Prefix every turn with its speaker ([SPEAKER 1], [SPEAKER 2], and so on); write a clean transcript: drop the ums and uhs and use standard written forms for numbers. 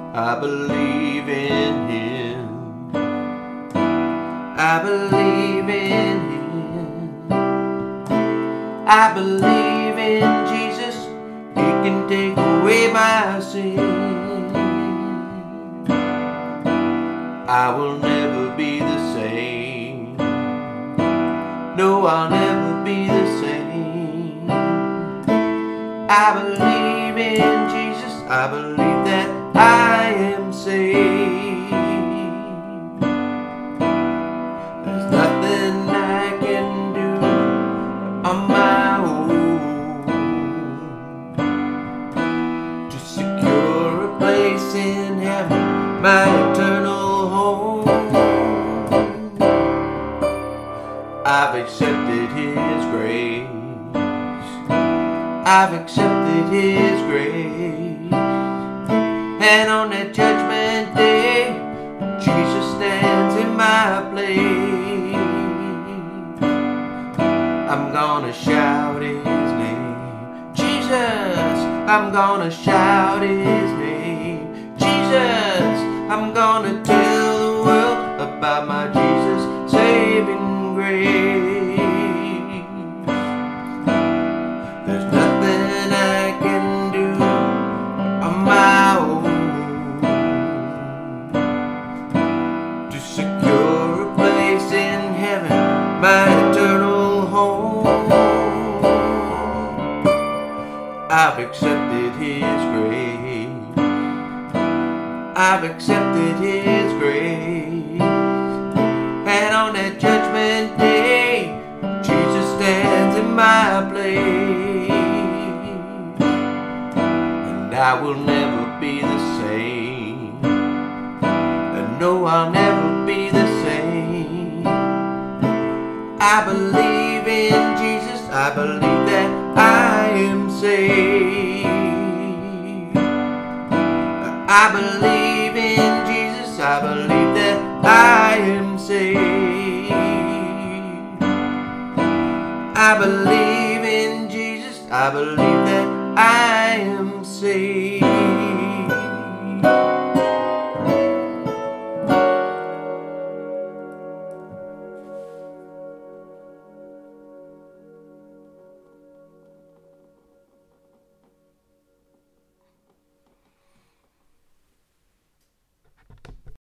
[SPEAKER 1] I believe in Him. I believe in Him. I believe in Jesus. He can take away my sin. I will never be the same. No, I'll never be the same. I believe in Jesus. I believe that I am saved. There's nothing I can do on my own to secure a place in heaven, my eternal home. I've accepted His grace. I've accepted His grace. And on that judgment day, Jesus stands in my place. I'm gonna shout His name, Jesus. I'm gonna shout His name, Jesus. I'm gonna tell the world about my Jesus saving grace. There's nothing I can do on my own to secure a place in heaven, my eternal home. I've accepted His grace. I've accepted His grace. And on that judgment day, Jesus stands in my place. And I will never be the same. And no, I'll never be the same. I believe in Jesus. I believe that I am saved. I believe in Jesus. I believe that I am saved. I believe in Jesus. I believe that I am saved.